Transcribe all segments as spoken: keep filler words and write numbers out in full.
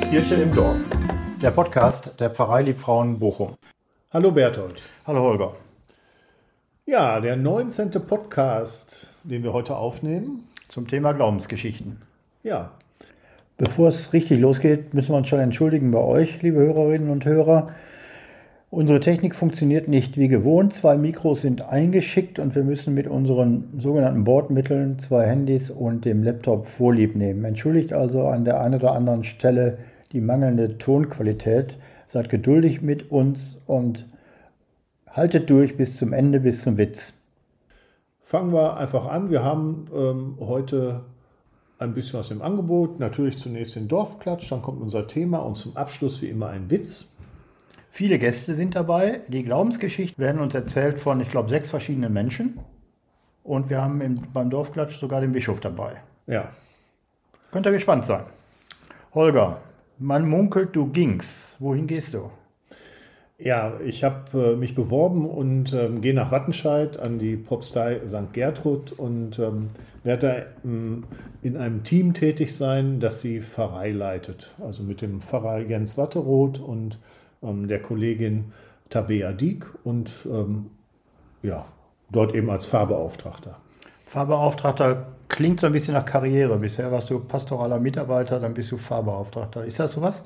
Kirche im Dorf, der Podcast der Pfarrei Liebfrauen Bochum. Hallo Berthold. Hallo Holger. Ja, der neunzehnte Podcast, den wir heute aufnehmen. Zum Thema Glaubensgeschichten. Ja. Bevor es richtig losgeht, müssen wir uns schon entschuldigen bei euch, liebe Hörerinnen und Hörer. Unsere Technik funktioniert nicht wie gewohnt. Zwei Mikros sind eingeschickt und wir müssen mit unseren sogenannten Bordmitteln, zwei Handys und dem Laptop Vorlieb nehmen. Entschuldigt also an der einen oder anderen Stelle die mangelnde Tonqualität. Seid geduldig mit uns und haltet durch bis zum Ende, bis zum Witz. Fangen wir einfach an. Wir haben ähm, heute ein bisschen was im Angebot. Natürlich zunächst den Dorfklatsch, dann kommt unser Thema und zum Abschluss wie immer ein Witz. Viele Gäste sind dabei. Die Glaubensgeschichten werden uns erzählt von, ich glaube, sechs verschiedenen Menschen. Und wir haben im, beim Dorfklatsch sogar den Bischof dabei. Ja. Könnt ihr gespannt sein. Holger, man munkelt, du gingst. Wohin gehst du? Ja, ich habe äh, mich beworben und ähm, gehe nach Wattenscheid an die Propstei Sankt Gertrud und ähm, werde da ähm, in einem Team tätig sein, das die Pfarrei leitet. Also mit dem Pfarrer Jens Watteroth und ähm, der Kollegin Tabea Dieck und ähm, ja, dort eben als Pfarrbeauftragter. Pfarrbeauftragter klingt so ein bisschen nach Karriere. Bisher warst du pastoraler Mitarbeiter, dann bist du Pfarrbeauftragter. Ist das sowas?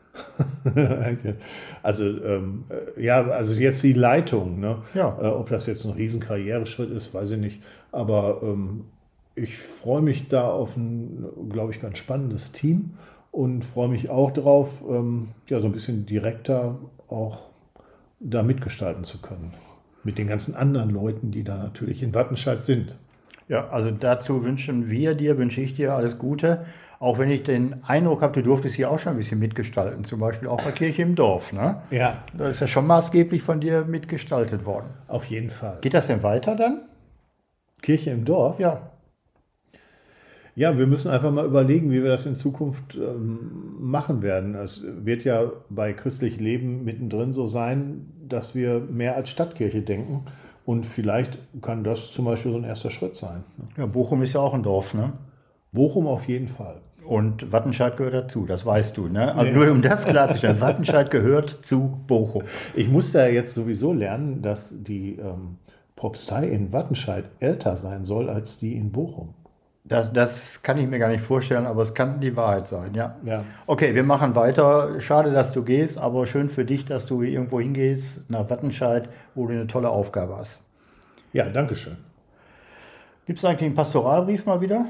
Also ähm, ja, also jetzt die Leitung, ne? Ja. Äh, ob das jetzt ein Riesenkarriereschritt ist, weiß ich nicht. Aber ähm, ich freue mich da auf ein, glaube ich, ganz spannendes Team und freue mich auch darauf, ähm, ja, so ein bisschen direkter auch da mitgestalten zu können. Mit den ganzen anderen Leuten, die da natürlich in Wattenscheid sind. Ja, also dazu wünschen wir dir, wünsche ich dir alles Gute. Auch wenn ich den Eindruck habe, du durftest hier auch schon ein bisschen mitgestalten, zum Beispiel auch bei Kirche im Dorf, ne? Ja. Da ist ja schon maßgeblich von dir mitgestaltet worden. Auf jeden Fall. Geht das denn weiter dann? Kirche im Dorf? Ja. Ja, wir müssen einfach mal überlegen, wie wir das in Zukunft ähm, machen werden. Es wird ja bei christlichem Leben mittendrin so sein, dass wir mehr als Stadtkirche denken. Und vielleicht kann das zum Beispiel so ein erster Schritt sein. Ja, Bochum ist ja auch ein Dorf, ne? Bochum auf jeden Fall. Und Wattenscheid gehört dazu, das weißt du, ne? Also Nee. nur um das klarzustellen, Wattenscheid gehört zu Bochum. Ich musste ja jetzt sowieso lernen, dass die ähm, Propstei in Wattenscheid älter sein soll als die in Bochum. Das, das kann ich mir gar nicht vorstellen, aber es kann die Wahrheit sein, ja. Ja. Okay, wir machen weiter. Schade, dass du gehst, aber schön für dich, dass du irgendwo hingehst, nach Wattenscheid, wo du eine tolle Aufgabe hast. Ja, danke schön. Gibt es eigentlich einen Pastoralbrief mal wieder?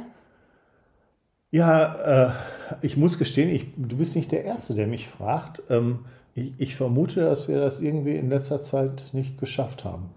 Ja, äh, ich muss gestehen, ich, du bist nicht der Erste, der mich fragt. Ähm, ich, ich vermute, dass wir das irgendwie in letzter Zeit nicht geschafft haben.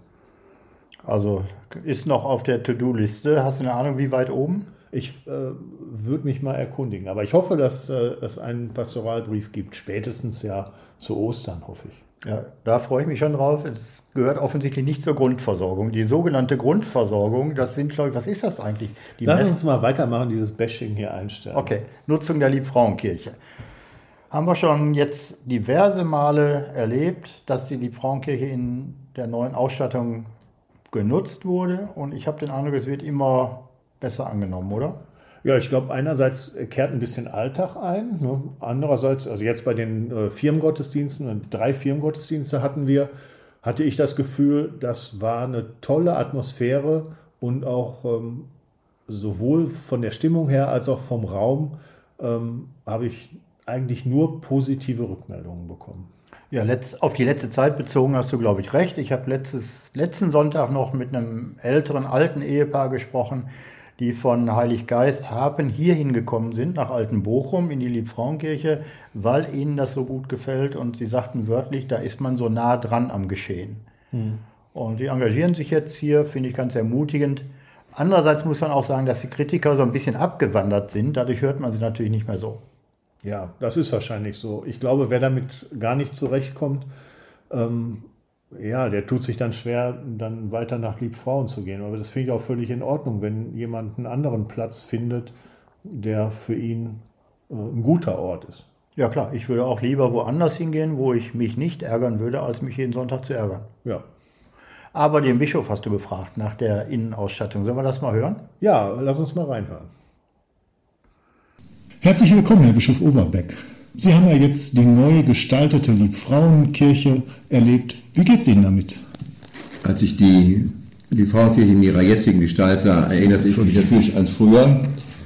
Also ist noch auf der To-Do-Liste. Hast du eine Ahnung, wie weit oben? Ich äh, würde mich mal erkundigen, aber ich hoffe, dass äh, es einen Pastoralbrief gibt, spätestens ja zu Ostern, hoffe ich. Ja, da freue ich mich schon drauf. Es gehört offensichtlich nicht zur Grundversorgung. Die sogenannte Grundversorgung, das sind, glaube ich, was ist das eigentlich? Die Lass Mess- uns mal weitermachen, dieses Bashing hier einstellen. Okay, Nutzung der Liebfrauenkirche. Haben wir schon jetzt diverse Male erlebt, dass die Liebfrauenkirche in der neuen Ausstattung genutzt wurde. Und ich habe den Eindruck, es wird immer besser angenommen, oder? Ja, ich glaube, einerseits kehrt ein bisschen Alltag ein, ne? Andererseits, also jetzt bei den äh, Firmengottesdiensten, drei Firmengottesdienste hatten wir, hatte ich das Gefühl, das war eine tolle Atmosphäre und auch ähm, sowohl von der Stimmung her als auch vom Raum ähm, habe ich eigentlich nur positive Rückmeldungen bekommen. Ja, letzt, auf die letzte Zeit bezogen hast du, glaube ich, recht. Ich habe letztes, letzten Sonntag noch mit einem älteren, alten Ehepaar gesprochen, die von Heiliggeist Hapen hier hingekommen sind, nach Altenbochum in die Liebfrauenkirche, weil ihnen das so gut gefällt. Und sie sagten wörtlich, da ist man so nah dran am Geschehen. Hm. Und die engagieren sich jetzt hier, finde ich ganz ermutigend. Andererseits muss man auch sagen, dass die Kritiker so ein bisschen abgewandert sind. Dadurch hört man sie natürlich nicht mehr so. Ja, das ist wahrscheinlich so. Ich glaube, wer damit gar nicht zurechtkommt, ähm, ja, der tut sich dann schwer, dann weiter nach Liebfrauen zu gehen. Aber das finde ich auch völlig in Ordnung, wenn jemand einen anderen Platz findet, der für ihn äh, ein guter Ort ist. Ja klar, ich würde auch lieber woanders hingehen, wo ich mich nicht ärgern würde, als mich jeden Sonntag zu ärgern. Ja. Aber den Bischof hast du gefragt nach der Innenausstattung. Sollen wir das mal hören? Ja, lass uns mal reinhören. Herzlich willkommen, Herr Bischof Overbeck. Sie haben ja jetzt die neu gestaltete Liebfrauenkirche erlebt. Wie geht's Ihnen damit? Als ich die Liebfrauenkirche in ihrer jetzigen Gestalt sah, erinnerte ich mich natürlich an früher,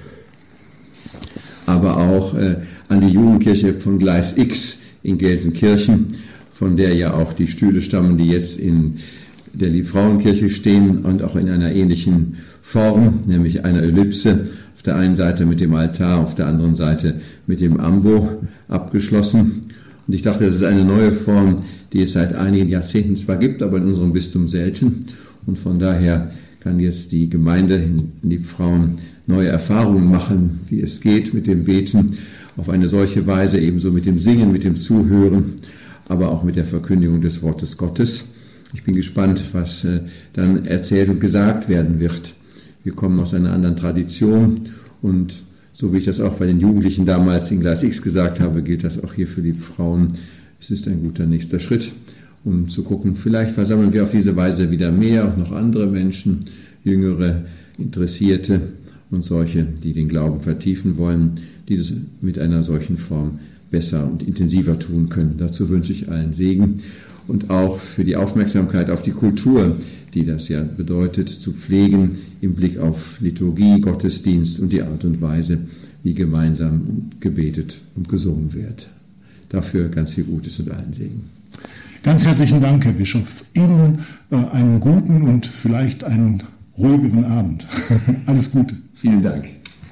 aber auch äh, an die Jugendkirche von Gleis X in Gelsenkirchen, von der ja auch die Stühle stammen, die jetzt in der Liebfrauenkirche stehen und auch in einer ähnlichen Form, nämlich einer Ellipse, auf der einen Seite mit dem Altar, auf der anderen Seite mit dem Ambo abgeschlossen. Und ich dachte, das ist eine neue Form, die es seit einigen Jahrzehnten zwar gibt, aber in unserem Bistum selten. Und von daher kann jetzt die Gemeinde in Liebfrauen neue Erfahrungen machen, wie es geht mit dem Beten auf eine solche Weise, ebenso mit dem Singen, mit dem Zuhören, aber auch mit der Verkündigung des Wortes Gottes. Ich bin gespannt, was äh, dann erzählt und gesagt werden wird. Wir kommen aus einer anderen Tradition und so wie ich das auch bei den Jugendlichen damals in Gleis X gesagt habe, gilt das auch hier für die Frauen. Es ist ein guter nächster Schritt, um zu gucken, vielleicht versammeln wir auf diese Weise wieder mehr, auch noch andere Menschen, Jüngere, Interessierte und solche, die den Glauben vertiefen wollen, die das mit einer solchen Form besser und intensiver tun können. Dazu wünsche ich allen Segen und auch für die Aufmerksamkeit auf die Kultur, die das ja bedeutet, zu pflegen im Blick auf Liturgie, Gottesdienst und die Art und Weise, wie gemeinsam gebetet und gesungen wird. Dafür ganz viel Gutes und allen Segen. Ganz herzlichen Dank, Herr Bischof. Ihnen äh, einen guten und vielleicht einen ruhigeren Abend. Alles Gute. Vielen Dank.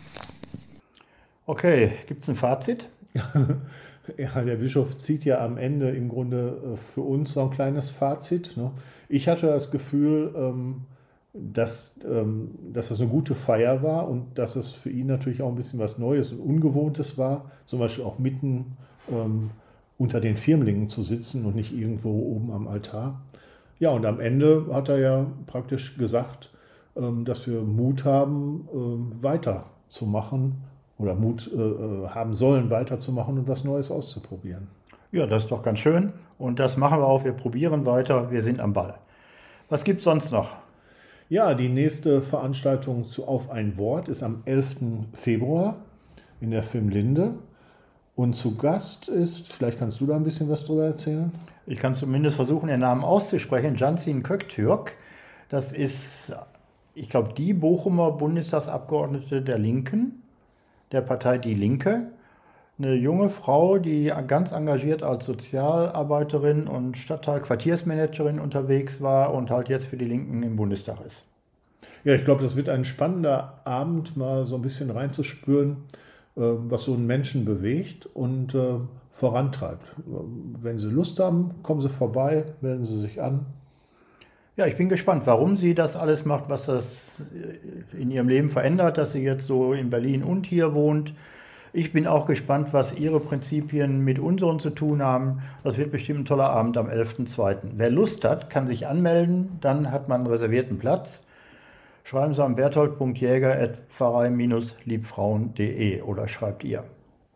Okay, gibt es ein Fazit? Ja, der Bischof zieht ja am Ende im Grunde für uns so ein kleines Fazit. Ne? Ich hatte das Gefühl, ähm, dass, ähm, dass das eine gute Feier war und dass es für ihn natürlich auch ein bisschen was Neues und Ungewohntes war, zum Beispiel auch mitten ähm, unter den Firmlingen zu sitzen und nicht irgendwo oben am Altar. Ja, und am Ende hat er ja praktisch gesagt, ähm, dass wir Mut haben, ähm, weiterzumachen oder Mut äh, haben sollen, weiterzumachen und was Neues auszuprobieren. Ja, das ist doch ganz schön. Und das machen wir auch. Wir probieren weiter. Wir sind am Ball. Was gibt es sonst noch? Ja, die nächste Veranstaltung zu Auf ein Wort ist am elften Februar in der Firmlinde. Und zu Gast ist, vielleicht kannst du da ein bisschen was drüber erzählen? Ich kann zumindest versuchen, den Namen auszusprechen. Cansin Köktürk. Das ist, ich glaube, die Bochumer Bundestagsabgeordnete der Linken, der Partei Die Linke. Eine junge Frau, die ganz engagiert als Sozialarbeiterin und Stadtteil-Quartiersmanagerin unterwegs war und halt jetzt für die Linken im Bundestag ist. Ja, ich glaube, das wird ein spannender Abend, mal so ein bisschen reinzuspüren, was so einen Menschen bewegt und vorantreibt. Wenn Sie Lust haben, kommen Sie vorbei, melden Sie sich an. Ja, ich bin gespannt, warum sie das alles macht, was das in ihrem Leben verändert, dass sie jetzt so in Berlin und hier wohnt. Ich bin auch gespannt, was ihre Prinzipien mit unseren zu tun haben. Das wird bestimmt ein toller Abend am elften zweiten Wer Lust hat, kann sich anmelden, dann hat man einen reservierten Platz. Schreiben Sie an berthold punkt jäger at pfarrei liebfrauen punkt de oder schreibt ihr.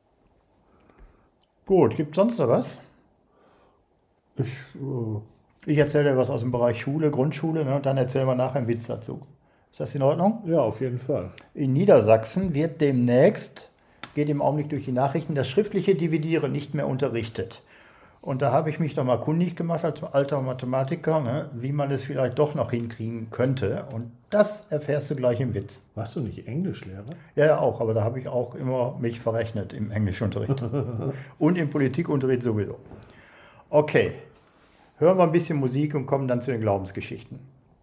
Gut, gibt es sonst noch was? Ich... Äh Ich erzähle dir was aus dem Bereich Schule, Grundschule, ne, und dann erzählen wir nachher einen Witz dazu. Ist das in Ordnung? Ja, auf jeden Fall. In Niedersachsen wird demnächst, geht im Augenblick durch die Nachrichten, das schriftliche Dividieren nicht mehr unterrichtet. Und da habe ich mich doch mal kundig gemacht als alter Mathematiker, ne, wie man es vielleicht doch noch hinkriegen könnte. Und das erfährst du gleich im Witz. Warst du nicht Englischlehrer? Ja, ja, auch, aber da habe ich auch immer mich verrechnet im Englischunterricht. Und im Politikunterricht sowieso. Okay. Hören wir ein bisschen Musik und kommen dann zu den Glaubensgeschichten.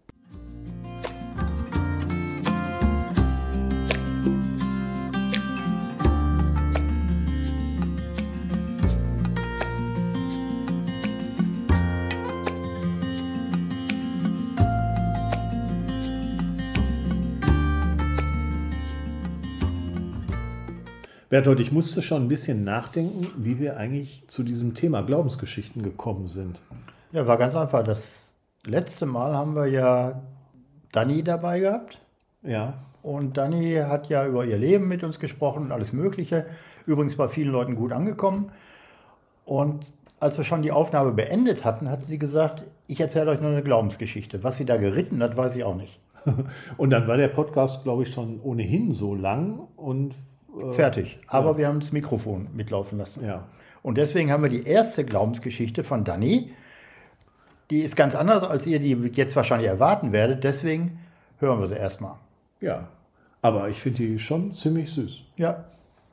Berthold, ich musste schon ein bisschen nachdenken, wie wir eigentlich zu diesem Thema Glaubensgeschichten gekommen sind. Ja, war ganz einfach. Das letzte Mal haben wir ja Dani dabei gehabt. Ja. Und Dani hat ja über ihr Leben mit uns gesprochen und alles Mögliche. Übrigens bei vielen Leuten gut angekommen. Und als wir schon die Aufnahme beendet hatten, hat sie gesagt, ich erzähle euch nur eine Glaubensgeschichte. Was sie da geritten hat, weiß ich auch nicht. Und dann war der Podcast, glaube ich, schon ohnehin so lang und Äh, Fertig. Aber ja. wir haben das Mikrofon mitlaufen lassen. Ja. Und deswegen haben wir die erste Glaubensgeschichte von Dani. Die ist ganz anders, als ihr die jetzt wahrscheinlich erwarten werdet. Deswegen hören wir sie erstmal. Ja, aber ich finde die schon ziemlich süß. Ja.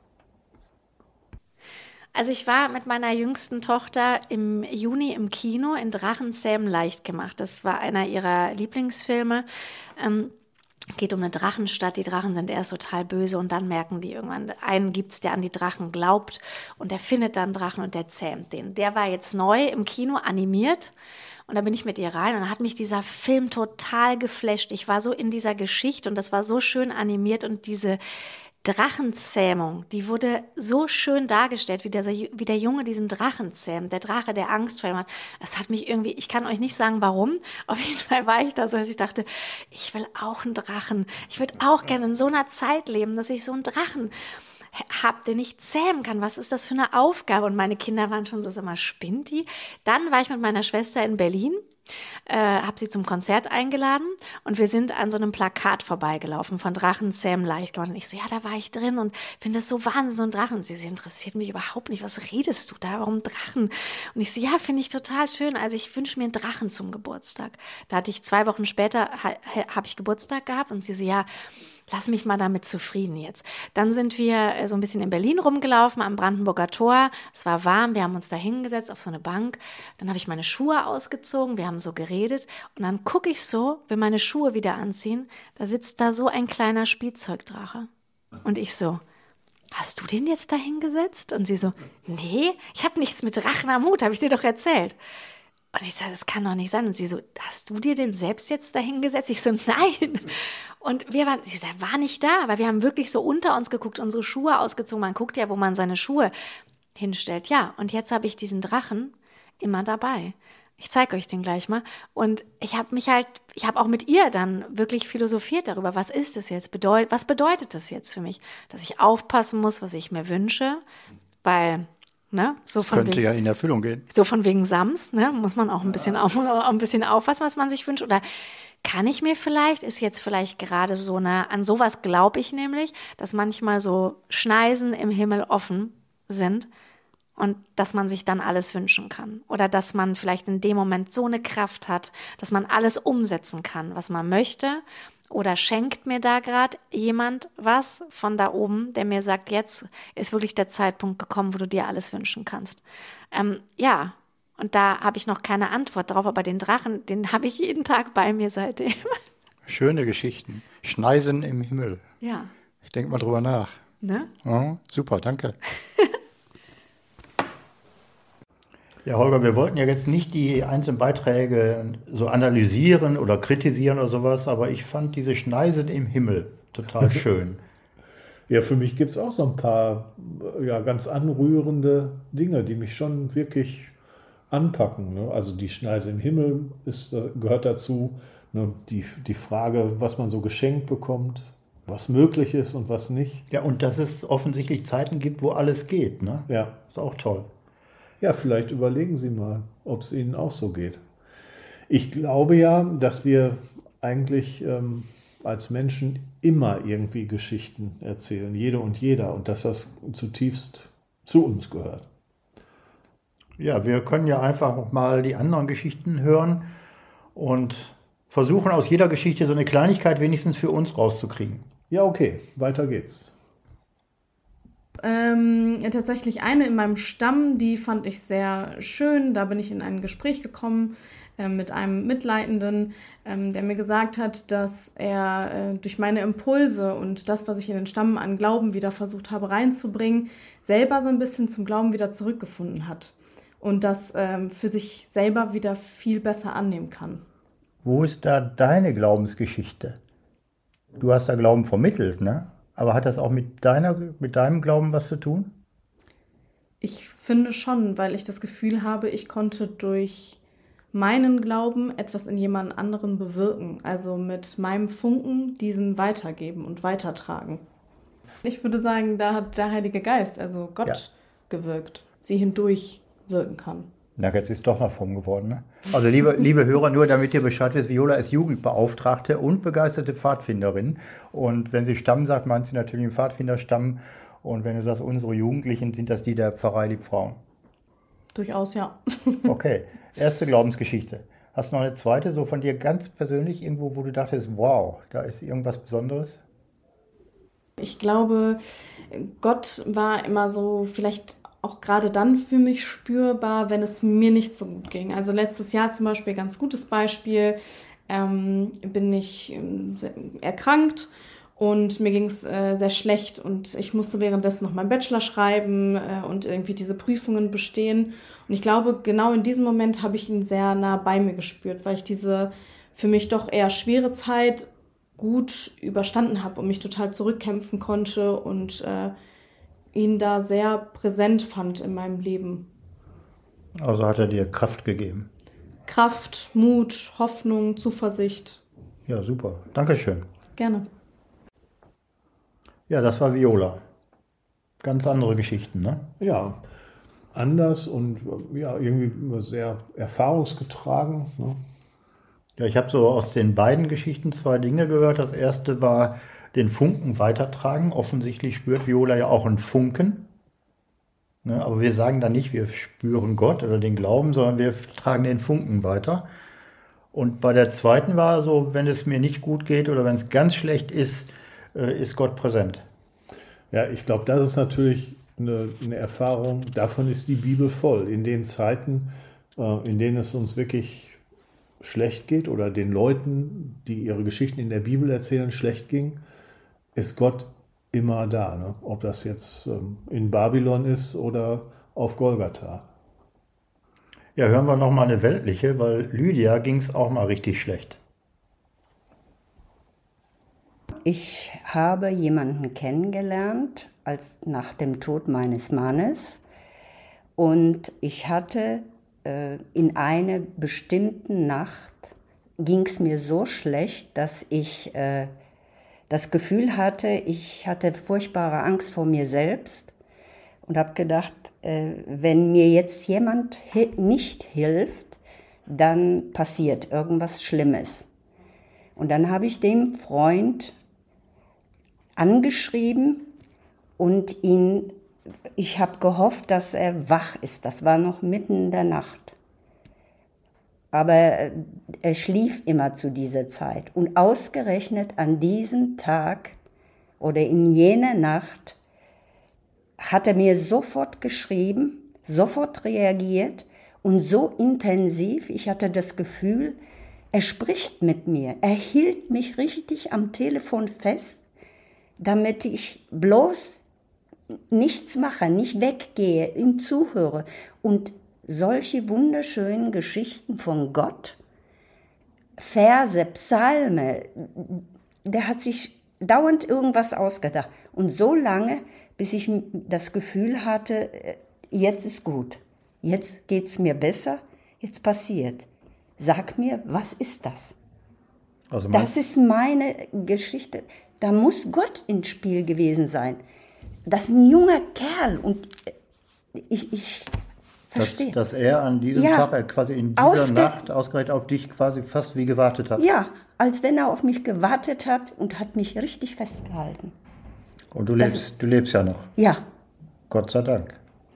Also ich war mit meiner jüngsten Tochter im Juni im Kino in Drachenzähmen leicht gemacht. Das war einer ihrer Lieblingsfilme. Ähm, geht um eine Drachenstadt. Die Drachen sind erst total böse und dann merken die irgendwann, einen gibt es, der an die Drachen glaubt und der findet dann Drachen und der zähmt den. Der war jetzt neu im Kino, animiert. Und da bin ich mit ihr rein und dann hat mich dieser Film total geflasht. Ich war so in dieser Geschichte und das war so schön animiert und diese Drachenzähmung, die wurde so schön dargestellt, wie der, wie der Junge diesen Drachen zähmt, der Drache, der Angst vor ihm hat. Das hat mich irgendwie, ich kann euch nicht sagen, warum. Auf jeden Fall war ich da so, dass ich dachte, ich will auch einen Drachen. Ich würde auch gerne in so einer Zeit leben, dass ich so einen Drachen habe, den ich zähmen kann. Was ist das für eine Aufgabe? Und meine Kinder waren schon so, sag mal, spinnt die? Dann war ich mit meiner Schwester in Berlin. Äh, habe sie zum Konzert eingeladen und wir sind an so einem Plakat vorbeigelaufen von Drachenzähmen leicht gemacht. Und ich so, ja, da war ich drin und finde das so wahnsinnig, so ein Drachen. Und sie, sie interessiert mich überhaupt nicht. Was redest du da? Warum Drachen? Und ich so, ja, finde ich total schön. Also ich wünsche mir einen Drachen zum Geburtstag. Da hatte ich zwei Wochen später, ha, habe ich Geburtstag gehabt und sie so, ja, lass mich mal damit zufrieden jetzt. Dann sind wir so ein bisschen in Berlin rumgelaufen, am Brandenburger Tor. Es war warm, wir haben uns da hingesetzt auf so eine Bank. Dann habe ich meine Schuhe ausgezogen, wir haben so geredet. Und dann gucke ich so, will meine Schuhe wieder anziehen, da sitzt da so ein kleiner Spielzeugdrache. Und ich so, hast du den jetzt da hingesetzt? Und sie so, nee, ich habe nichts mit Drachen am Hut, habe ich dir doch erzählt. Und ich sage, das kann doch nicht sein. Und sie so, hast du dir den selbst jetzt dahingesetzt? Ich so, nein. Und wir waren, sie so, der war nicht da, aber wir haben wirklich so unter uns geguckt, unsere Schuhe ausgezogen. Man guckt ja, wo man seine Schuhe hinstellt. Ja, und jetzt habe ich diesen Drachen immer dabei. Ich zeige euch den gleich mal. Und ich habe mich halt, ich habe auch mit ihr dann wirklich philosophiert darüber, was ist das jetzt? Bedeut, was bedeutet das jetzt für mich? Dass ich aufpassen muss, was ich mir wünsche, weil... Ne? So von Könnte wegen, ja in Erfüllung gehen. So von wegen Sams, ne? Muss man auch ein bisschen, auf, auch ein bisschen aufpassen, was man sich wünscht. Oder kann ich mir vielleicht, ist jetzt vielleicht gerade so eine, an sowas glaube ich nämlich, dass manchmal so Schneisen im Himmel offen sind und dass man sich dann alles wünschen kann. Oder dass man vielleicht in dem Moment so eine Kraft hat, dass man alles umsetzen kann, was man möchte. Oder schenkt mir da gerade jemand was von da oben, der mir sagt, jetzt ist wirklich der Zeitpunkt gekommen, wo du dir alles wünschen kannst. Ähm, ja, und da habe ich noch keine Antwort drauf, aber den Drachen, den habe ich jeden Tag bei mir seitdem. Schöne Geschichten. Schneisen im Himmel. Ja. Ich denke mal drüber nach. Ne? Oh, super, danke. Ja, Holger, wir wollten ja jetzt nicht die einzelnen Beiträge so analysieren oder kritisieren oder sowas, aber ich fand diese Schneisen im Himmel total schön. Ja, für mich gibt es auch so ein paar ja, ganz anrührende Dinge, die mich schon wirklich anpacken. Ne? Also die Schneise im Himmel ist, gehört dazu. Ne? Die, die Frage, was man so geschenkt bekommt, was möglich ist und was nicht. Ja, und dass es offensichtlich Zeiten gibt, wo alles geht. Ne? Ja. Ist auch toll. Ja, vielleicht überlegen Sie mal, ob es Ihnen auch so geht. Ich glaube ja, dass wir eigentlich ähm, als Menschen immer irgendwie Geschichten erzählen, jede und jeder, und dass das zutiefst zu uns gehört. Ja, wir können ja einfach mal die anderen Geschichten hören und versuchen aus jeder Geschichte so eine Kleinigkeit wenigstens für uns rauszukriegen. Ja, okay, weiter geht's. Ähm, tatsächlich eine in meinem Stamm, die fand ich sehr schön. Da bin ich in ein Gespräch gekommen äh, mit einem Mitleidenden, ähm, der mir gesagt hat, dass er äh, durch meine Impulse und das, was ich in den Stamm an Glauben wieder versucht habe reinzubringen, selber so ein bisschen zum Glauben wieder zurückgefunden hat und das ähm, für sich selber wieder viel besser annehmen kann. Wo ist da deine Glaubensgeschichte? Du hast da Glauben vermittelt, ne? Aber hat das auch mit deiner, mit deinem Glauben was zu tun? Ich finde schon, weil ich das Gefühl habe, ich konnte durch meinen Glauben etwas in jemand anderen bewirken. Also mit meinem Funken diesen weitergeben und weitertragen. Ich würde sagen, da hat der Heilige Geist, also Gott, ja, gewirkt, sie hindurch wirken kann. Na, jetzt ist doch noch fromm geworden, ne? Also liebe, liebe Hörer, nur damit ihr Bescheid wisst, Viola ist Jugendbeauftragte und begeisterte Pfadfinderin. Und wenn sie Stamm sagt, meint sie natürlich den Pfadfinderstamm. Und wenn du sagst, unsere Jugendlichen, sind das die der Pfarrei Liebfrauen? Durchaus, ja. Okay, erste Glaubensgeschichte. Hast du noch eine zweite, so von dir ganz persönlich, irgendwo, wo du dachtest, wow, da ist irgendwas Besonderes? Ich glaube, Gott war immer so vielleicht auch gerade dann für mich spürbar, wenn es mir nicht so gut ging. Also letztes Jahr zum Beispiel, ganz gutes Beispiel, ähm, bin ich ähm, erkrankt und mir ging es äh, sehr schlecht und ich musste währenddessen noch meinen Bachelor schreiben äh, und irgendwie diese Prüfungen bestehen. Und ich glaube, genau in diesem Moment habe ich ihn sehr nah bei mir gespürt, weil ich diese für mich doch eher schwere Zeit gut überstanden habe und mich total zurückkämpfen konnte und äh, ihn da sehr präsent fand in meinem Leben. Also hat er dir Kraft gegeben? Kraft, Mut, Hoffnung, Zuversicht. Ja, super. Dankeschön. Gerne. Ja, das war Viola. Ganz andere Geschichten, ne? Ja, anders und ja, irgendwie sehr erfahrungsgetragen. Ne? Ja, ich habe so aus den beiden Geschichten zwei Dinge gehört. Das erste war den Funken weitertragen. Offensichtlich spürt Viola ja auch einen Funken. Ne, aber wir sagen dann nicht, wir spüren Gott oder den Glauben, sondern wir tragen den Funken weiter. Und bei der zweiten war so, wenn es mir nicht gut geht oder wenn es ganz schlecht ist, äh, ist Gott präsent. Ja, ich glaube, das ist natürlich eine, eine Erfahrung, davon ist die Bibel voll. In den Zeiten, äh, in denen es uns wirklich schlecht geht oder den Leuten, die ihre Geschichten in der Bibel erzählen, schlecht ging, ist Gott immer da. Ne? Ob das jetzt ähm, in Babylon ist oder auf Golgatha. Ja, hören wir nochmal eine weltliche, weil Lydia ging es auch mal richtig schlecht. Ich habe jemanden kennengelernt als nach dem Tod meines Mannes und ich hatte äh, in einer bestimmten Nacht, ging es mir so schlecht, dass ich äh, das Gefühl hatte, ich hatte furchtbare Angst vor mir selbst und habe gedacht, äh, wenn mir jetzt jemand hi- nicht hilft, dann passiert irgendwas Schlimmes. Und dann habe ich dem Freund angeschrieben und ihn, ich habe gehofft, dass er wach ist. Das war noch mitten in der Nacht. Aber er schlief immer zu dieser Zeit. Und ausgerechnet an diesem Tag oder in jener Nacht hat er mir sofort geschrieben, sofort reagiert und so intensiv, ich hatte das Gefühl, er spricht mit mir. Er hielt mich richtig am Telefon fest, damit ich bloß nichts mache, nicht weggehe, ihm zuhöre. Und solche wunderschönen Geschichten von Gott, Verse, Psalme, der hat sich dauernd irgendwas ausgedacht. Und so lange, bis ich das Gefühl hatte, jetzt ist gut, jetzt geht es mir besser, jetzt passiert. Sag mir, was ist das? Also das ist meine Geschichte. Da muss Gott ins Spiel gewesen sein. Das ist ein junger Kerl und ich, ich verstehe. Dass, dass er an diesem Ja, Tag, äh, quasi in dieser aus der- Nacht ausgerechnet auf dich quasi fast wie gewartet hat. Ja, als wenn er auf mich gewartet hat und hat mich richtig festgehalten. Und du Das- lebst, du lebst ja noch. Ja, Gott sei Dank.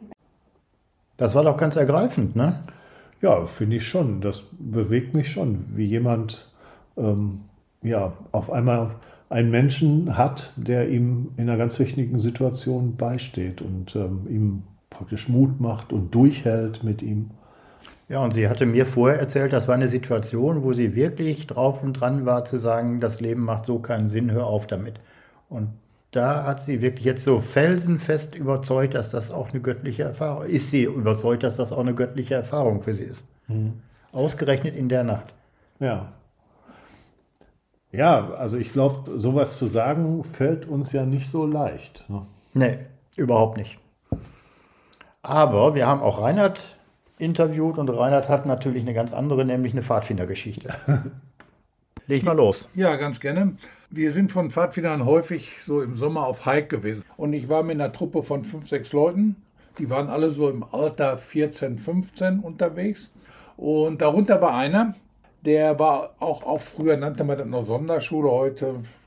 Das war doch ganz ergreifend, ne? Ja, finde ich schon. Das bewegt mich schon, wie jemand ähm, ja, auf einmal einen Menschen hat, der ihm in einer ganz wichtigen Situation beisteht und ähm, ihm praktisch Mut macht und durchhält mit ihm. Ja, und sie hatte mir vorher erzählt, das war eine Situation, wo sie wirklich drauf und dran war zu sagen, das Leben macht so keinen Sinn, hör auf damit. Und da hat sie wirklich jetzt so felsenfest überzeugt, dass das auch eine göttliche Erfahrung ist. Ist sie überzeugt, dass das auch eine göttliche Erfahrung für sie ist. Ausgerechnet in der Nacht. Ja. Ja, also ich glaube, sowas zu sagen, fällt uns ja nicht so leicht. Ne? Nee, überhaupt nicht. Aber wir haben auch Reinhard interviewt und Reinhard hat natürlich eine ganz andere, nämlich eine Pfadfindergeschichte. Leg mal los. Ja, ganz gerne. Wir sind von Pfadfindern häufig so im Sommer auf Hike gewesen. Und ich war mit einer Truppe von fünf, sechs Leuten. Die waren alle so im Alter vierzehn, fünfzehn unterwegs. Und darunter war einer, der war auch, auch früher nannte man das noch Sonderschule, heute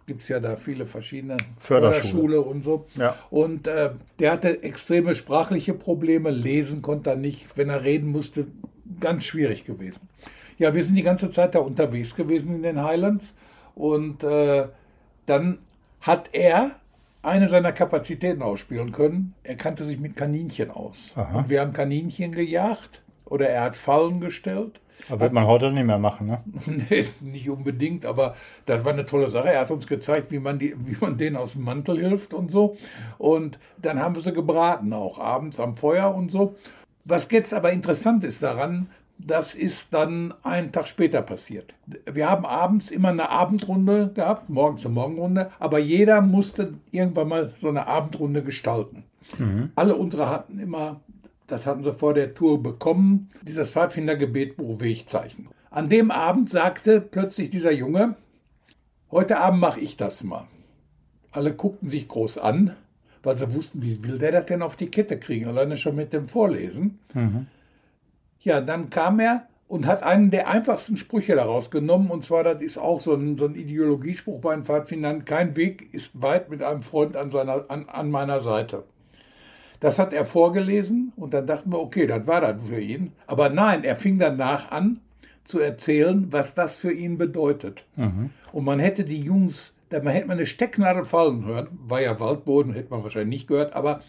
gibt es ja da viele verschiedene Förderschule, Förderschule und so. Ja. Und äh, der hatte extreme sprachliche Probleme, lesen konnte er nicht, wenn er reden musste, ganz schwierig gewesen. Ja, wir sind die ganze Zeit da unterwegs gewesen in den Highlands und äh, dann hat er eine seiner Kapazitäten ausspielen können. Er kannte sich mit Kaninchen aus. Aha. Und wir haben Kaninchen gejagt oder er hat Fallen gestellt. Das wird man heute nicht mehr machen, ne? Nee, nicht unbedingt, aber das war eine tolle Sache. Er hat uns gezeigt, wie man, die, wie man denen aus dem Mantel hilft und so. Und dann haben wir sie gebraten, auch abends am Feuer und so. Was jetzt aber interessant ist daran, das ist dann einen Tag später passiert. Wir haben abends immer eine Abendrunde gehabt, morgens eine Morgenrunde, aber jeder musste irgendwann mal so eine Abendrunde gestalten. Mhm. Alle unsere hatten immer, das hatten sie vor der Tour bekommen, dieses Pfadfindergebetbuch Wegzeichen. An dem Abend sagte plötzlich dieser Junge, heute Abend mache ich das mal. Alle guckten sich groß an, weil sie wussten, wie will der das denn auf die Kette kriegen, alleine schon mit dem Vorlesen. Mhm. Ja, dann kam er und hat einen der einfachsten Sprüche daraus genommen. Und zwar, das ist auch so ein, so ein Ideologiespruch bei den Pfadfindern. Kein Weg ist weit mit einem Freund an, seiner, an, an meiner Seite. Das hat er vorgelesen und dann dachten wir, okay, das war das für ihn. Aber nein, er fing danach an zu erzählen, was das für ihn bedeutet. Mhm. Und man hätte die Jungs, da hätte man eine Stecknadel fallen hören. War ja Waldboden, hätte man wahrscheinlich nicht gehört. Aber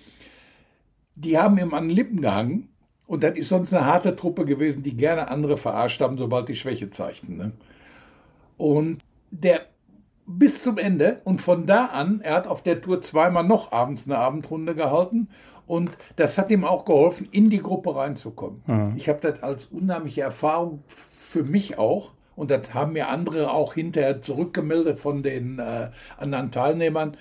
die haben ihm an den Lippen gehangen. Und das ist sonst eine harte Truppe gewesen, die gerne andere verarscht haben, sobald die Schwäche zeigten. Ne? Und der bis zum Ende und von da an, er hat auf der Tour zweimal noch abends eine Abendrunde gehalten und das hat ihm auch geholfen, in die Gruppe reinzukommen. Mhm. Ich habe das als unheimliche Erfahrung für mich auch und das haben mir andere auch hinterher zurückgemeldet von den äh, anderen Teilnehmern.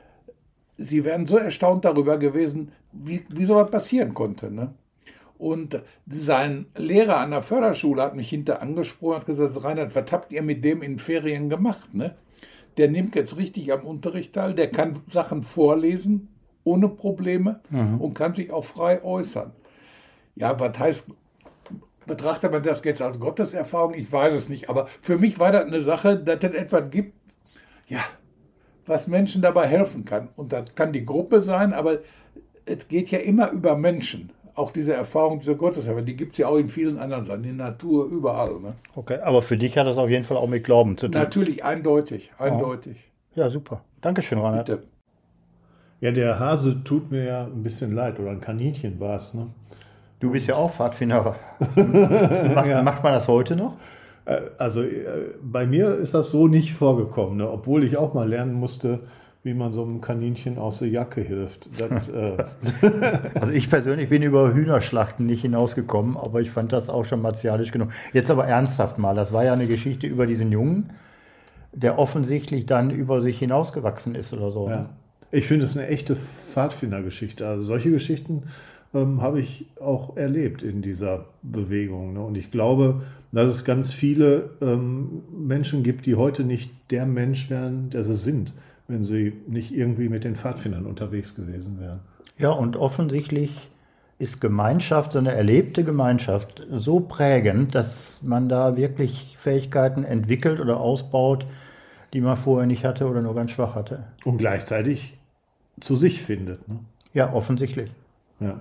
Sie wären so erstaunt darüber gewesen, wie, wie sowas passieren konnte, ne? Und sein Lehrer an der Förderschule hat mich hinter angesprochen und hat gesagt, Reinhard, was habt ihr mit dem in Ferien gemacht? Ne? Der nimmt jetzt richtig am Unterricht teil, der kann Sachen vorlesen, ohne Probleme mhm. und kann sich auch frei äußern. Ja, was heißt, betrachtet man das jetzt als Gotteserfahrung? Ich weiß es nicht, aber für mich war das eine Sache, dass es etwas gibt, ja, was Menschen dabei helfen kann. Und das kann die Gruppe sein, aber es geht ja immer über Menschen. Auch diese Erfahrung, diese Gotteserfahrung, die gibt es ja auch in vielen anderen Sachen, in der Natur, überall. Ne? Okay, aber für dich hat das auf jeden Fall auch mit Glauben zu tun. Natürlich, eindeutig, eindeutig. Ja, super. Dankeschön, Reinhard. Bitte. Ja, der Hase tut mir ja ein bisschen leid, oder ein Kaninchen war es, ne? Du bist ja auch Pfadfinder. macht, ja. macht man das heute noch? Also bei mir ist das so nicht vorgekommen, ne? Obwohl ich auch mal lernen musste, wie man so einem Kaninchen aus der Jacke hilft. Das, äh also ich persönlich bin über Hühnerschlachten nicht hinausgekommen, aber ich fand das auch schon martialisch genug. Jetzt aber ernsthaft mal, das war ja eine Geschichte über diesen Jungen, der offensichtlich dann über sich hinausgewachsen ist oder so. Ja. Ich finde es eine echte Pfadfindergeschichte. Also solche Geschichten ähm, habe ich auch erlebt in dieser Bewegung. Ne? Und ich glaube, dass es ganz viele ähm, Menschen gibt, die heute nicht der Mensch wären, der sie sind, wenn sie nicht irgendwie mit den Pfadfindern unterwegs gewesen wären. Ja, und offensichtlich ist Gemeinschaft, so eine erlebte Gemeinschaft, so prägend, dass man da wirklich Fähigkeiten entwickelt oder ausbaut, die man vorher nicht hatte oder nur ganz schwach hatte. Und gleichzeitig zu sich findet. Ne? Ja, offensichtlich. Ja.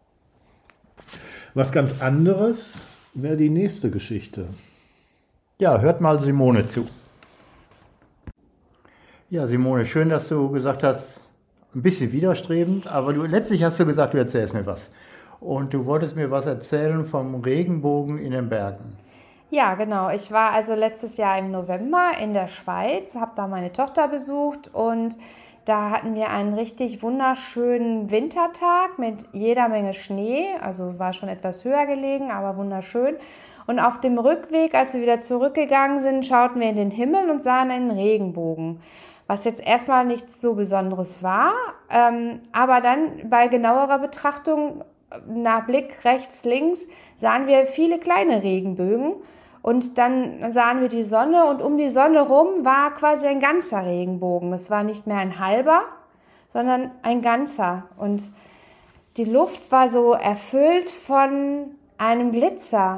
Was ganz anderes wäre die nächste Geschichte. Ja, hört mal Simone zu. Ja, Simone, schön, dass du gesagt hast, ein bisschen widerstrebend, aber du, letztlich hast du gesagt, du erzählst mir was. Und du wolltest mir was erzählen vom Regenbogen in den Bergen. Ja, genau. Ich war also letztes Jahr im November in der Schweiz, habe da meine Tochter besucht und da hatten wir einen richtig wunderschönen Wintertag mit jeder Menge Schnee, also war schon etwas höher gelegen, aber wunderschön. Und auf dem Rückweg, als wir wieder zurückgegangen sind, schauten wir in den Himmel und sahen einen Regenbogen. Was jetzt erstmal nichts so Besonderes war, ähm, aber dann bei genauerer Betrachtung, nach Blick rechts, links, sahen wir viele kleine Regenbögen und dann sahen wir die Sonne und um die Sonne rum war quasi ein ganzer Regenbogen. Es war nicht mehr ein halber, sondern ein ganzer und die Luft war so erfüllt von einem Glitzer.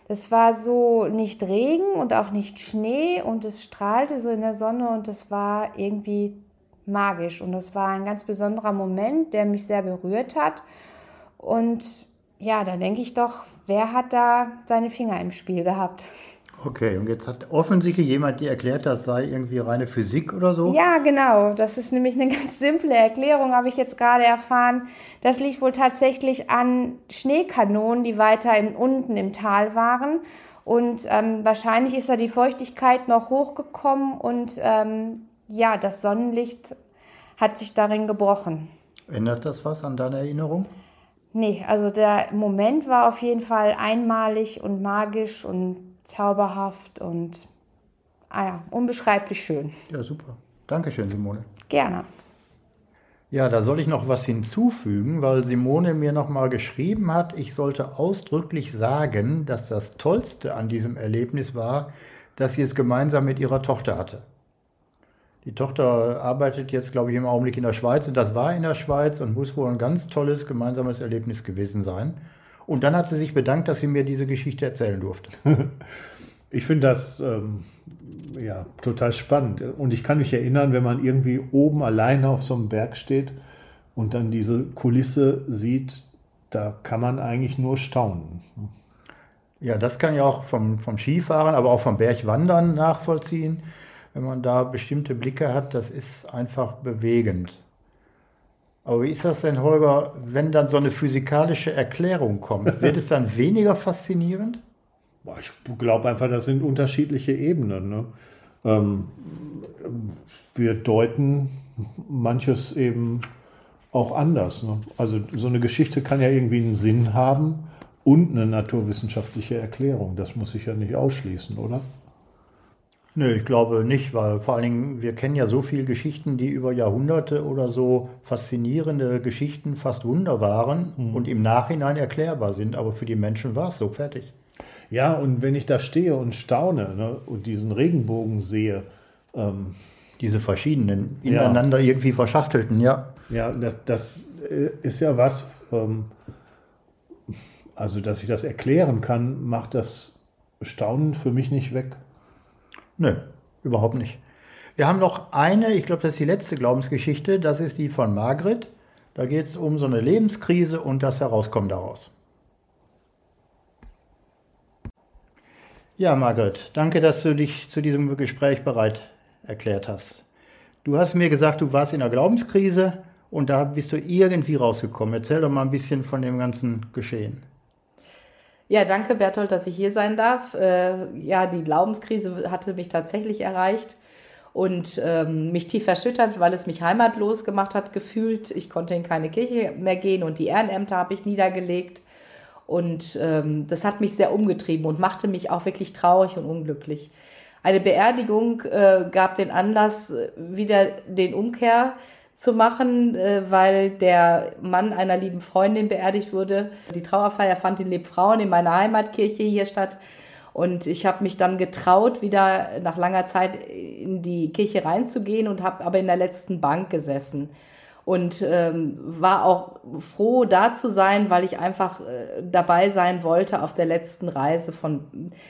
es war so nicht Regen und auch nicht Schnee und es strahlte so in der Sonne und es war irgendwie magisch. Und es war ein ganz besonderer Moment, der mich sehr berührt hat. Und ja, da denke ich doch, wer hat da seine Finger im Spiel gehabt? Okay, und jetzt hat offensichtlich jemand dir erklärt, das sei irgendwie reine Physik oder so? Ja, genau. Das ist nämlich eine ganz simple Erklärung, habe ich jetzt gerade erfahren. Das liegt wohl tatsächlich an Schneekanonen, die weiter im, unten im Tal waren. Und ähm, wahrscheinlich ist da die Feuchtigkeit noch hochgekommen und ähm, ja, das Sonnenlicht hat sich darin gebrochen. Ändert das was an deiner Erinnerung? Nee, also der Moment war auf jeden Fall einmalig und magisch und zauberhaft und ah ja, unbeschreiblich schön. Ja, super. Dankeschön, Simone. Gerne. Ja, da soll ich noch was hinzufügen, weil Simone mir noch mal geschrieben hat, ich sollte ausdrücklich sagen, dass das Tollste an diesem Erlebnis war, dass sie es gemeinsam mit ihrer Tochter hatte. Die Tochter arbeitet jetzt, glaube ich, im Augenblick in der Schweiz und das war in der Schweiz und muss wohl ein ganz tolles gemeinsames Erlebnis gewesen sein. Und dann hat sie sich bedankt, dass sie mir diese Geschichte erzählen durfte. Ich finde das ähm, ja, total spannend. Und ich kann mich erinnern, wenn man irgendwie oben alleine auf so einem Berg steht und dann diese Kulisse sieht, da kann man eigentlich nur staunen. Ja, das kann ich auch vom, vom Skifahren, aber auch vom Bergwandern nachvollziehen. Wenn man da bestimmte Blicke hat, das ist einfach bewegend. Aber wie ist das denn, Holger, wenn dann so eine physikalische Erklärung kommt? Wird es dann weniger faszinierend? Ich glaube einfach, das sind unterschiedliche Ebenen. Ne? Ähm, wir deuten manches eben auch anders. Ne? Also so eine Geschichte kann ja irgendwie einen Sinn haben und eine naturwissenschaftliche Erklärung. Das muss ich ja nicht ausschließen, oder? Nö, ich glaube nicht, weil vor allen Dingen, wir kennen ja so viele Geschichten, die über Jahrhunderte oder so faszinierende Geschichten, fast Wunder waren mhm. und im Nachhinein erklärbar sind. Aber für die Menschen war es so, fertig. Ja, und wenn ich da stehe und staune, ne, und diesen Regenbogen sehe. Ähm, Diese verschiedenen, ineinander ja. irgendwie verschachtelten, ja. Ja, das, das ist ja was, ähm, also dass ich das erklären kann, macht das Staunen für mich nicht weg. Nö, überhaupt nicht. Wir haben noch eine, ich glaube, das ist die letzte Glaubensgeschichte, das ist die von Margret. Da geht es um so eine Lebenskrise und das Herauskommen daraus. Ja, Margret, danke, dass du dich zu diesem Gespräch bereit erklärt hast. Du hast mir gesagt, du warst in einer Glaubenskrise und da bist du irgendwie rausgekommen. Erzähl doch mal ein bisschen von dem ganzen Geschehen. Ja, danke Berthold, dass ich hier sein darf. Äh, ja, die Glaubenskrise hatte mich tatsächlich erreicht und ähm, mich tief erschüttert, weil es mich heimatlos gemacht hat, gefühlt. Ich konnte in keine Kirche mehr gehen und die Ehrenämter habe ich niedergelegt. Und ähm, das hat mich sehr umgetrieben und machte mich auch wirklich traurig und unglücklich. Eine Beerdigung äh, gab den Anlass, wieder den Umkehr zu machen, äh, weil der Mann einer lieben Freundin beerdigt wurde. Die Trauerfeier fand in Lebfrauen in meiner Heimatkirche hier statt. Und ich habe mich dann getraut, wieder nach langer Zeit in die Kirche reinzugehen und habe aber in der letzten Bank gesessen. Und ähm, war auch froh, da zu sein, weil ich einfach äh, dabei sein wollte auf der letzten Reise von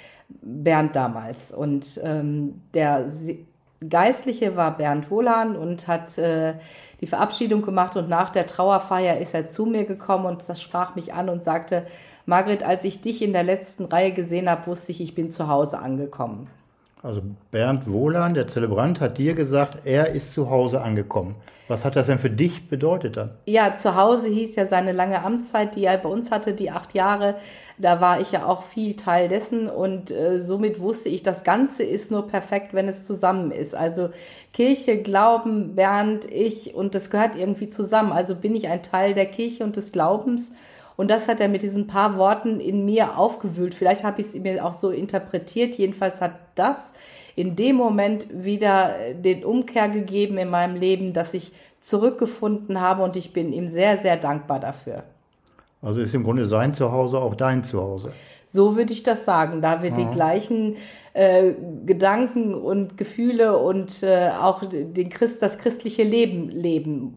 Bernd damals. Und ähm, der Geistliche war Bernd Wohlan und hat äh, die Verabschiedung gemacht. Und nach der Trauerfeier ist er zu mir gekommen und das sprach mich an und sagte, Margret, als ich dich in der letzten Reihe gesehen habe, wusste ich, ich bin zu Hause angekommen. Also Bernd Wohlan, der Zelebrant, hat dir gesagt, er ist zu Hause angekommen. Was hat das denn für dich bedeutet dann? Ja, zu Hause hieß ja seine lange Amtszeit, die er bei uns hatte, die acht Jahre. Da war ich ja auch viel Teil dessen und äh, somit wusste ich, das Ganze ist nur perfekt, wenn es zusammen ist. Also Kirche, Glauben, Bernd, ich und das gehört irgendwie zusammen. Also bin ich ein Teil der Kirche und des Glaubens. Und das hat er mit diesen paar Worten in mir aufgewühlt. Vielleicht habe ich es mir auch so interpretiert. Jedenfalls hat das in dem Moment wieder den Umkehr gegeben in meinem Leben, dass ich zurückgefunden habe und ich bin ihm sehr, sehr dankbar dafür. Also ist im Grunde sein Zuhause auch dein Zuhause? So würde ich das sagen. Da wir ja. die gleichen äh, Gedanken und Gefühle und äh, auch den Christ, das christliche Leben leben,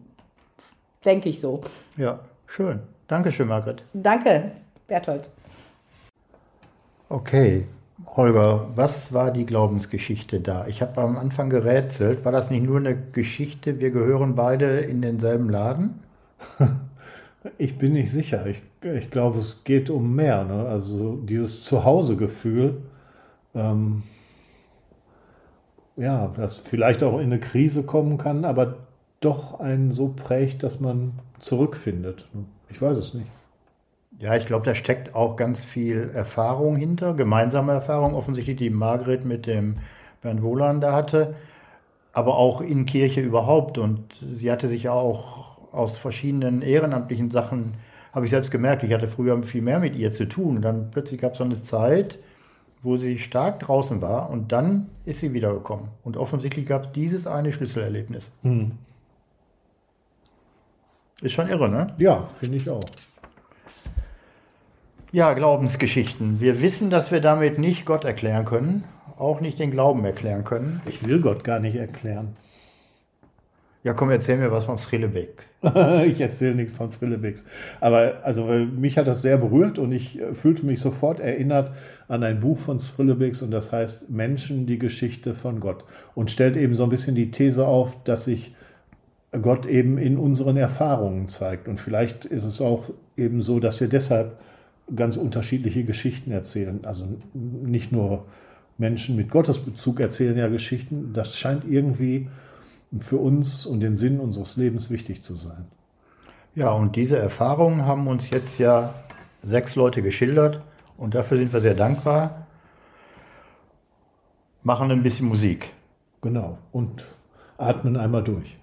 denke ich so. Ja, schön. Dankeschön, Margret. Danke, Berthold. Okay, Holger, was war die Glaubensgeschichte da? Ich habe am Anfang gerätselt. War das nicht nur eine Geschichte, wir gehören beide in denselben Laden? Ich bin nicht sicher. Ich, ich glaube, es geht um mehr. Ne? Also dieses Zuhausegefühl, ähm, ja, das vielleicht auch in eine Krise kommen kann, aber doch einen so prägt, dass man zurückfindet. Ich weiß es nicht. Ja, ich glaube, da steckt auch ganz viel Erfahrung hinter, gemeinsame Erfahrung, offensichtlich, die Margret mit dem Bernd Wohlan da hatte, aber auch in Kirche überhaupt. Und sie hatte sich ja auch aus verschiedenen ehrenamtlichen Sachen, habe ich selbst gemerkt, ich hatte früher viel mehr mit ihr zu tun. Und dann plötzlich gab es so eine Zeit, wo sie stark draußen war und dann ist sie wiedergekommen. Und offensichtlich gab es dieses eine Schlüsselerlebnis. Hm. Ist schon irre, ne? Ja, finde ich auch. Ja, Glaubensgeschichten. Wir wissen, dass wir damit nicht Gott erklären können, auch nicht den Glauben erklären können. Ich will Gott gar nicht erklären. Ja, komm, erzähl mir was von Schrillebecks. Ich erzähle nichts von Schrillebecks. Aber also mich hat das sehr berührt und ich fühlte mich sofort erinnert an ein Buch von Schrillebecks und das heißt Menschen, die Geschichte von Gott. Und stellt eben so ein bisschen die These auf, dass sich Gott eben in unseren Erfahrungen zeigt. Und vielleicht ist es auch eben so, dass wir deshalb ganz unterschiedliche Geschichten erzählen. Also nicht nur Menschen mit Gottesbezug erzählen ja Geschichten. Das scheint irgendwie für uns und den Sinn unseres Lebens wichtig zu sein. Ja, und diese Erfahrungen haben uns jetzt ja sechs Leute geschildert und dafür sind wir sehr dankbar. Machen ein bisschen Musik. Genau, und atmen einmal durch.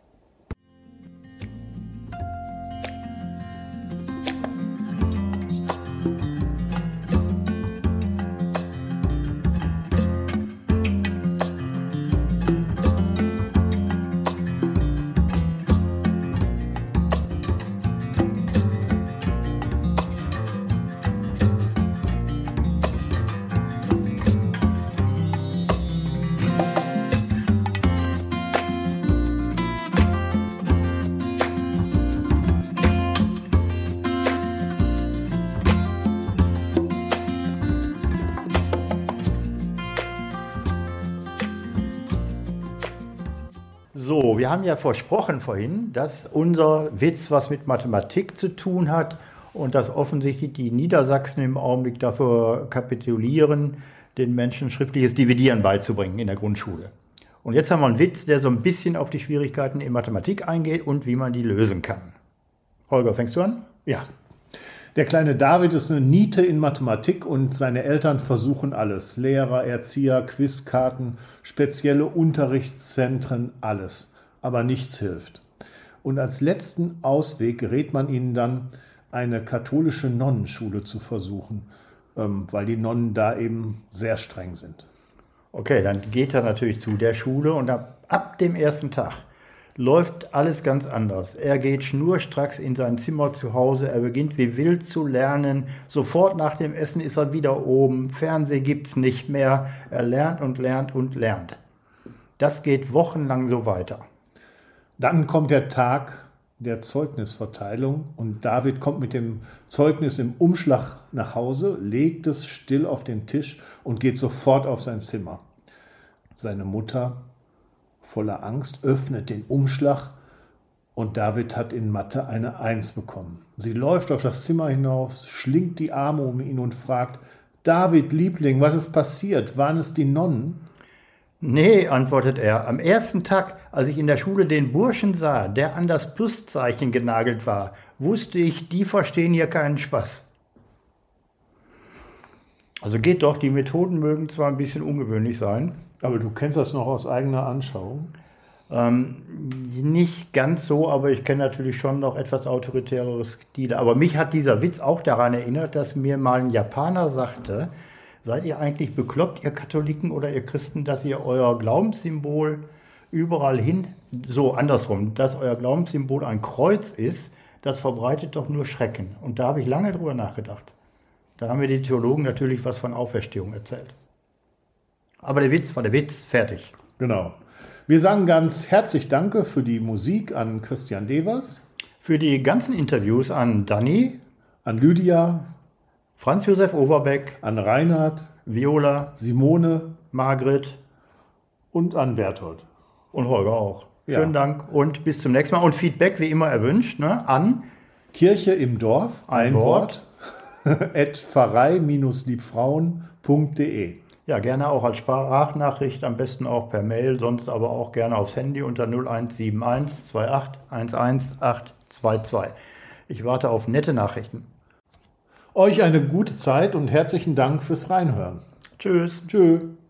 So, wir haben ja versprochen vorhin, dass unser Witz was mit Mathematik zu tun hat und dass offensichtlich die Niedersachsen im Augenblick dafür kapitulieren, den Menschen schriftliches Dividieren beizubringen in der Grundschule. Und jetzt haben wir einen Witz, der so ein bisschen auf die Schwierigkeiten in Mathematik eingeht und wie man die lösen kann. Holger, fängst du an? Ja. Der kleine David ist eine Niete in Mathematik und seine Eltern versuchen alles. Lehrer, Erzieher, Quizkarten, spezielle Unterrichtszentren, alles. Aber nichts hilft. Und als letzten Ausweg rät man ihnen dann, eine katholische Nonnenschule zu versuchen, weil die Nonnen da eben sehr streng sind. Okay, dann geht er natürlich zu der Schule und ab, ab dem ersten Tag läuft alles ganz anders. Er geht schnurstracks in sein Zimmer zu Hause, er beginnt wie wild zu lernen. Sofort nach dem Essen ist er wieder oben, Fernsehen gibt's nicht mehr. Er lernt und lernt und lernt. Das geht wochenlang so weiter. Dann kommt der Tag der Zeugnisverteilung und David kommt mit dem Zeugnis im Umschlag nach Hause, legt es still auf den Tisch und geht sofort auf sein Zimmer. Seine Mutter, voller Angst, öffnet den Umschlag und David hat in Mathe eine Eins bekommen. Sie läuft auf das Zimmer hinaus, schlingt die Arme um ihn und fragt, David, Liebling, was ist passiert? Waren es die Nonnen? Nee, antwortet er, am ersten Tag, als ich in der Schule den Burschen sah, der an das Pluszeichen genagelt war, wusste ich, die verstehen hier keinen Spaß. Also geht doch, die Methoden mögen zwar ein bisschen ungewöhnlich sein. Aber du kennst das noch aus eigener Anschauung? Ähm, nicht ganz so, aber ich kenne natürlich schon noch etwas autoritärere Stile. Aber mich hat dieser Witz auch daran erinnert, dass mir mal ein Japaner sagte, seid ihr eigentlich bekloppt, ihr Katholiken oder ihr Christen, dass ihr euer Glaubenssymbol überall hin, so andersrum, dass euer Glaubenssymbol ein Kreuz ist, das verbreitet doch nur Schrecken. Und da habe ich lange drüber nachgedacht. Dann haben mir die Theologen natürlich was von Auferstehung erzählt. Aber der Witz war der Witz, fertig. Genau. Wir sagen ganz herzlich Danke für die Musik an Christian Devers. Für die ganzen Interviews an Dani. An Lydia. Franz Josef Overbeck, an Reinhard, Viola, Simone, Margret und an Berthold. Und Holger auch. Ja. Schönen Dank und bis zum nächsten Mal. Und Feedback wie immer erwünscht, ne, an Kirche im Dorf, ein, Ein Wort, at pfarrei Bindestrich liebfrauen Punkt de. Ja, gerne auch als Sprachnachricht, am besten auch per Mail, sonst aber auch gerne aufs Handy unter null eins sieben eins zwei acht eins eins acht zwei zwei. Ich warte auf nette Nachrichten. Euch eine gute Zeit und herzlichen Dank fürs Reinhören. Tschüss. Tschö.